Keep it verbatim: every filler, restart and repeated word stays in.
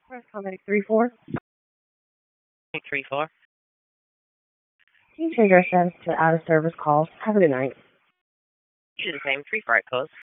Press comment three four. three four. Can you change our status to out of service calls? Have a good night. Do the same. three four code.